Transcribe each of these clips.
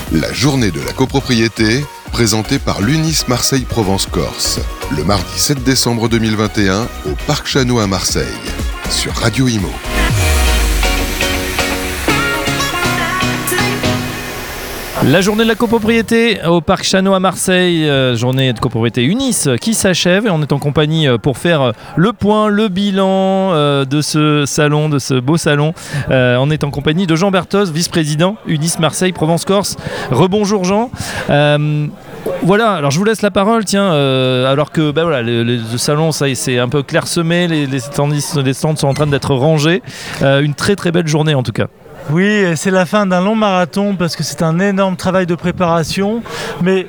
La journée de la copropriété, présentée par l'UNIS Marseille-Provence-Corse, le mardi 7 décembre 2021 au Parc Chano à Marseille, sur Radio Imo. La journée de la copropriété au Parc Chano à Marseille, journée de copropriété UNIS qui s'achève et on est en compagnie pour faire le point, le bilan de ce salon, de ce beau salon. On est en compagnie de Jean Berthoz, vice-président UNIS Marseille-Provence-Corse. Rebonjour Jean. Voilà, alors je vous laisse la parole, tiens, alors que le salon ça, c'est un peu clairsemé, les stands sont en train d'être rangés. Une très très belle journée en tout cas. Oui, c'est la fin d'un long marathon parce que c'est un énorme travail de préparation. Mais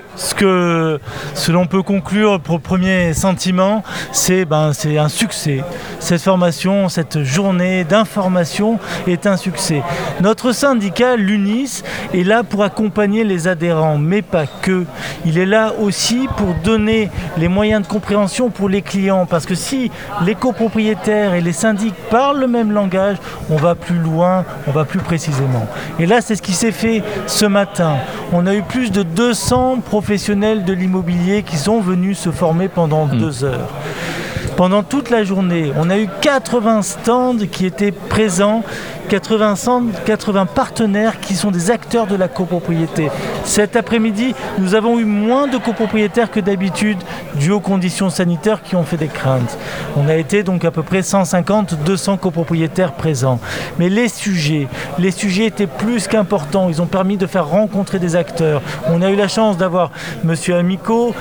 ce l'on peut conclure pour le premier sentiment, c'est un succès. Cette formation, cette journée d'information est un succès. Notre syndicat, l'UNIS, est là pour accompagner les adhérents, mais pas que. Il est là aussi pour donner les moyens de compréhension pour les clients. Parce que si les copropriétaires et les syndics parlent le même langage, on va plus loin, on va plus précisément. Et là, c'est ce qui s'est fait ce matin. On a eu plus de 200 professionnels de l'immobilier qui sont venus se former pendant 2 heures. Pendant toute la journée, on a eu 80 stands qui étaient présents, 80 partenaires qui sont des acteurs de la copropriété. Cet après-midi, nous avons eu moins de copropriétaires que d'habitude, dû aux conditions sanitaires qui ont fait des craintes. On a été donc à peu près 150-200 copropriétaires présents. Mais les sujets étaient plus qu'importants. Ils ont permis de faire rencontrer des acteurs. On a eu la chance d'avoir M. Amico,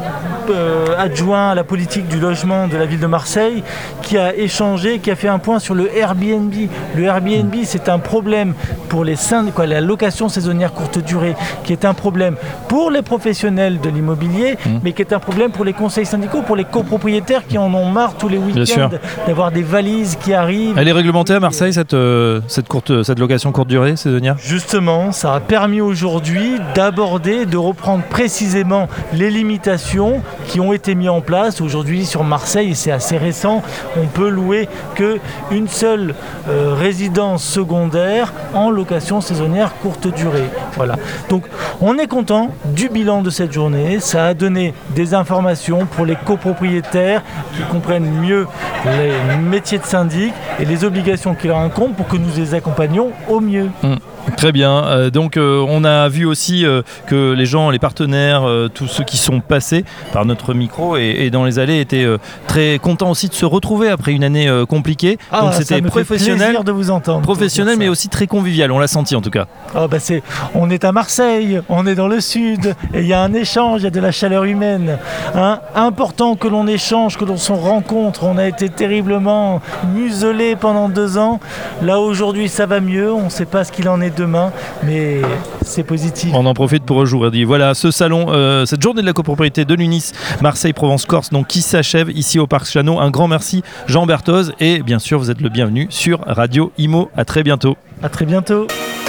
adjoint à la politique du logement de la ville de Marseille, qui a échangé, qui a fait un point sur le Airbnb. Le Airbnb, c'est un problème pour les la location saisonnière courte durée, qui est un problème pour les professionnels de l'immobilier, mais qui est un problème pour les conseils syndicaux, pour les copropriétaires qui en ont marre tous les week-ends d'avoir des valises qui arrivent. Elle est réglementée à Marseille, cette location courte durée saisonnière ? Justement, ça a permis aujourd'hui d'aborder, de reprendre précisément les limitations qui ont été mises en place. Aujourd'hui, sur Marseille, et c'est assez récent, on peut louer qu'une seule résidence secondaire en location saisonnière courte durée. Voilà. Donc on est content du bilan de cette journée. Ça a donné des informations pour les copropriétaires qui comprennent mieux les métiers de syndic et les obligations qui leur incombent pour que nous les accompagnions au mieux. Très bien, donc on a vu aussi que les gens, les partenaires, tous ceux qui sont passés par notre micro et dans les allées étaient très contents aussi de se retrouver après une année compliquée. Donc c'était professionnel, de vous entendre, professionnel mais aussi très convivial, on l'a senti en tout cas. On est à Marseille, on est dans le sud et il y a un échange, il y a de la chaleur humaine. Important que l'on échange, que l'on se rencontre. On a été terriblement muselés pendant 2 ans. Là aujourd'hui ça va mieux, on ne sait pas ce qu'il en est demain, mais c'est positif. On en profite pour aujourd'hui. Voilà, ce salon, cette journée de la copropriété de l'UNIS Marseille-Provence-Corse, donc qui s'achève ici au Parc Chano. Un grand merci Jean Berthoz et bien sûr vous êtes le bienvenu sur Radio Imo. À très bientôt. À très bientôt.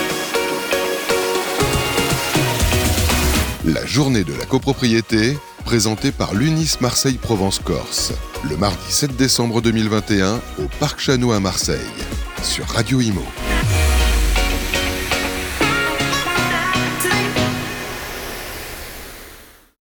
La journée de la copropriété, présentée par l'UNIS Marseille-Provence-Corse, le mardi 7 décembre 2021 au Parc Chano à Marseille, sur Radio Imo.